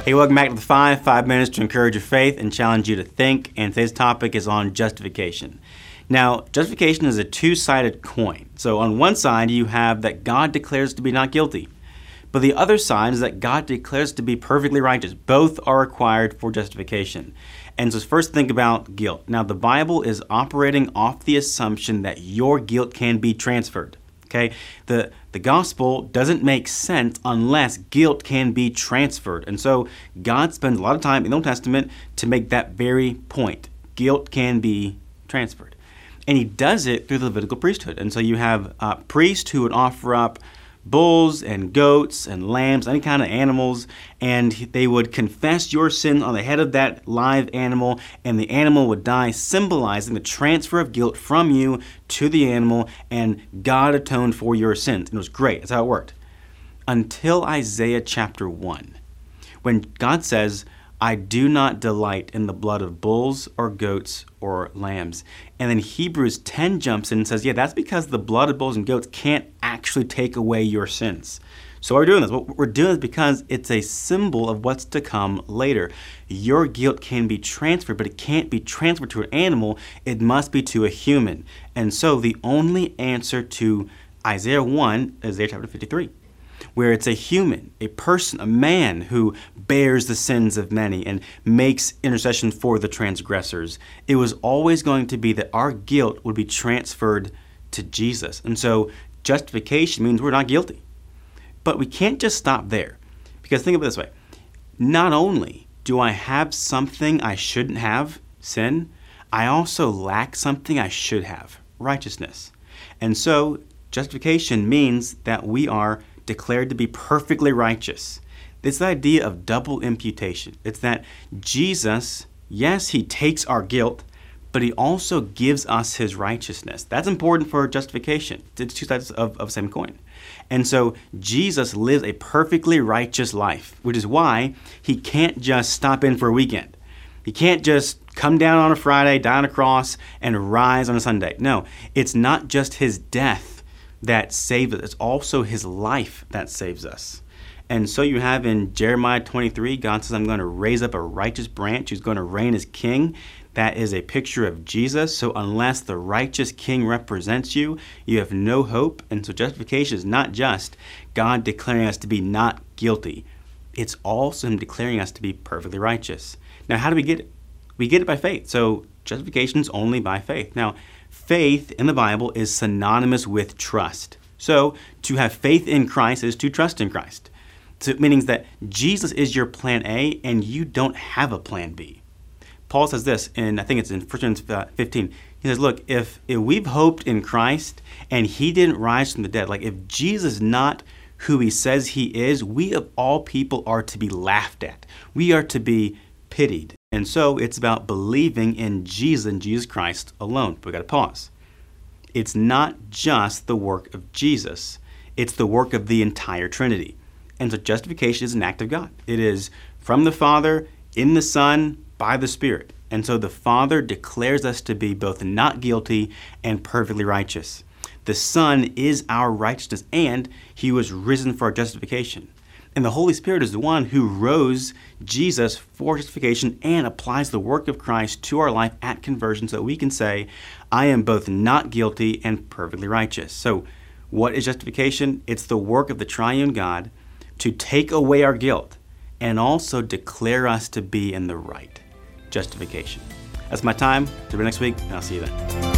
Hey, welcome back to the 5 minutes to encourage your faith and challenge you to think. And today's topic is on justification. Now, justification is a two-sided coin. So on one side, you have that God declares to be not guilty. But the other side is that God declares to be perfectly righteous. Both are required for justification. And so first think about guilt. Now, the Bible is operating off the assumption that your guilt can be transferred. Okay, the gospel doesn't make sense unless guilt can be transferred. And so God spends a lot of time in the Old Testament to make that very point. Guilt can be transferred. And he does it through the Levitical priesthood. And so you have priests who would offer up bulls and goats and lambs, any kind of animals, and they would confess your sin on the head of that live animal, and the animal would die, symbolizing the transfer of guilt from you to the animal, and God atoned for your sins. And it was great. That's how it worked. Until Isaiah chapter 1, when God says, I do not delight in the blood of bulls or goats or lambs. And then Hebrews 10 jumps in and says, yeah, that's because the blood of bulls and goats can't actually take away your sins. So why are we doing this? What we're doing is because it's a symbol of what's to come later. Your guilt can be transferred, but it can't be transferred to an animal. It must be to a human. And so the only answer to Isaiah 1 is Isaiah chapter 53. Where it's a human, a person, a man who bears the sins of many and makes intercession for the transgressors. It was always going to be that our guilt would be transferred to Jesus. And so justification means we're not guilty. But we can't just stop there. Because think of it this way. Not only do I have something I shouldn't have, sin, I also lack something I should have, righteousness. And so justification means that we are declared to be perfectly righteous. This idea of double imputation. It's that Jesus, yes, he takes our guilt, but he also gives us his righteousness. That's important for justification. It's two sides of the same coin. And so Jesus lives a perfectly righteous life, which is why he can't just stop in for a weekend. He can't just come down on a Friday, die on a cross, and rise on a Sunday. No, it's not just his death that saves us. It's also his life that saves us. And so you have in Jeremiah 23, God says, I'm going to raise up a righteous branch who's going to reign as king. That is a picture of Jesus. So unless the righteous king represents you, you have no hope. And so justification is not just God declaring us to be not guilty. It's also him declaring us to be perfectly righteous. Now, how do we get it? We get it by faith. So justification is only by faith. Now, faith in the Bible is synonymous with trust. So to have faith in Christ is to trust in Christ. So it means that Jesus is your plan A and you don't have a plan B. Paul says this, and I think it's in 1 Corinthians 15. He says, look, if we've hoped in Christ and he didn't rise from the dead, like if Jesus is not who he says he is, we of all people are to be laughed at. We are to be pitied. And so it's about believing in Jesus and Jesus Christ alone. But we've got to pause. It's not just the work of Jesus. It's the work of the entire Trinity. And so justification is an act of God. It is from the Father, in the Son, by the Spirit. And so the Father declares us to be both not guilty and perfectly righteous. The Son is our righteousness, and he was risen for our justification. And the Holy Spirit is the one who rose Jesus for justification and applies the work of Christ to our life at conversion so that we can say, I am both not guilty and perfectly righteous. So what is justification? It's the work of the triune God to take away our guilt and also declare us to be in the right. Justification. That's my time. Till next week, and I'll see you then.